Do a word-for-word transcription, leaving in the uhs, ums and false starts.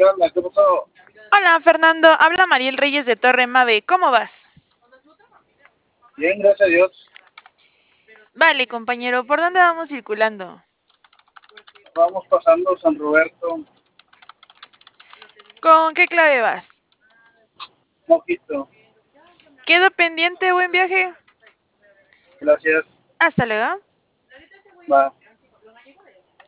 ¿Qué onda? ¿Qué pasó? Hola, Fernando. Habla Mariel Reyes de Torre Mave. ¿Cómo vas? Bien, gracias a Dios. Vale, compañero. ¿Por dónde vamos circulando? Vamos pasando San Roberto, ¿Con qué clave vas? Mojito. Quedo pendiente. Buen viaje. Gracias. Hasta luego. Va.